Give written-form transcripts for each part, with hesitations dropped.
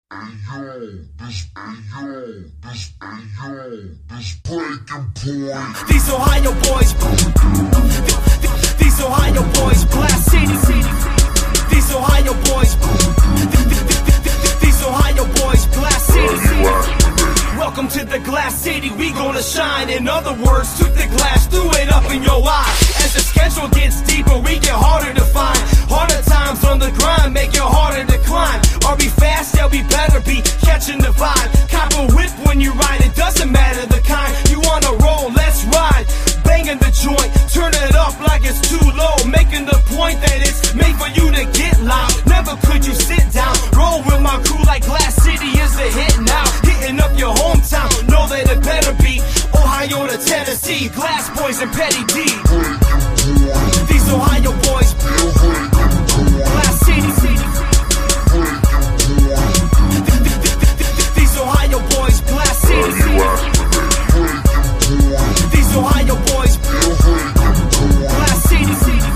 Breaking Point. These Ohio boys, these Ohio boys, Glass City. These Ohio boys, these Ohio boys, Glass City. Welcome to the Glass City, we gonna shine. In other words, took the glass, threw it up in your eye. As the schedule gets deeper, we get harder to find. Harder times on the grind, make it harder to climb. Are we fast? Yeah, we better be catching the vibe. Cop a whip when you ride, it doesn't matter the kind. You wanna roll, let's ride. Banging the joint, turn it up like it's too low. Making the point that it's made for you to get loud. Never could you sit down, roll with my crew like Glass City is a hit now. Hitting up your hometown, know that it better be Ohio to Tennessee, Glass Boys and Petty D. These Ohio boys, Glass City. These Ohio boys, Glass City. These Ohio boys, Glass City.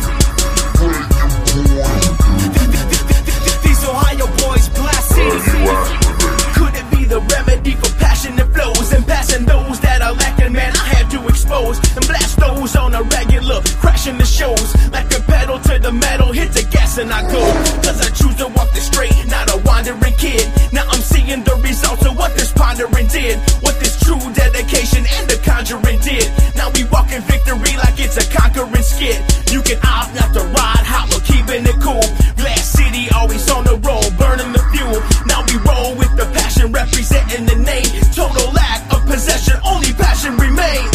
These Ohio boys, Glass City. Could it be the remedy for passion that flows and passing those that are lacking? Man, I had to expose and blast those on a regular, crashing the shows like a pedal to the metal. Hit the gas and I go, cause I choose to walk the straight, not a wandering kid. Now I'm seeing the results of what this pondering did, what this true dedication and the conjuring did. Now we walk in victory like it's a conquering skit. You can opt not to ride hot, we're keeping it cool. Glass City always on the roll, burning the fuel. Now we roll with the passion, representing the name. Total lack of possession, only passion remains.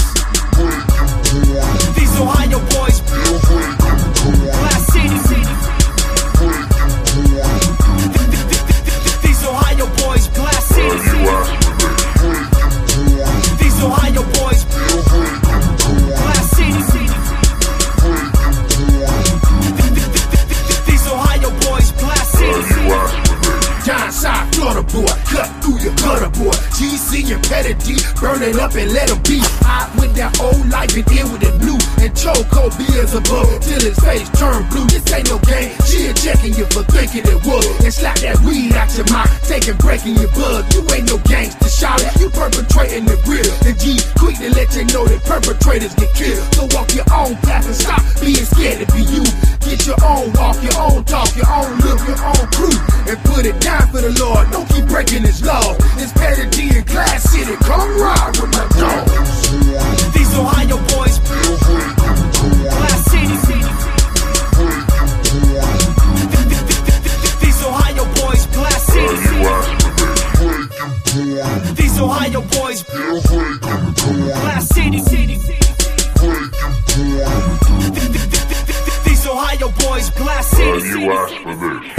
These Ohio boys, Glass City. These Ohio boys, Glass City. These Ohio boys, Glass City. These Ohio boys, Glass City. Down south, Florida boy, cut through your gutter boy. GC and Petty D, burn it up and let him be. I with that old life and in with it blue. And choco beers above, till his face turn blue. This ain't no game, she'll checking you for thinking it was. And slap that weed out your mouth, taking breaking your bud. You ain't no gangster, shout it, you perpetrating the real. And G quick to let you know that perpetrators get killed. So walk your own path and stop being scared to be you. Get your own walk, your own talk, your own look, your own crew. And put it down for the Lord, don't keep breaking his law. It's Petty D in Glass City, come ride with my dogs. These Ohio boys, Glass City. These Ohio boys, Glass City. These Ohio boys, Glass City. These Ohio boys, Glass City.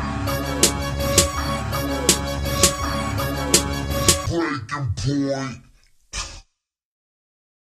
Breaking Point.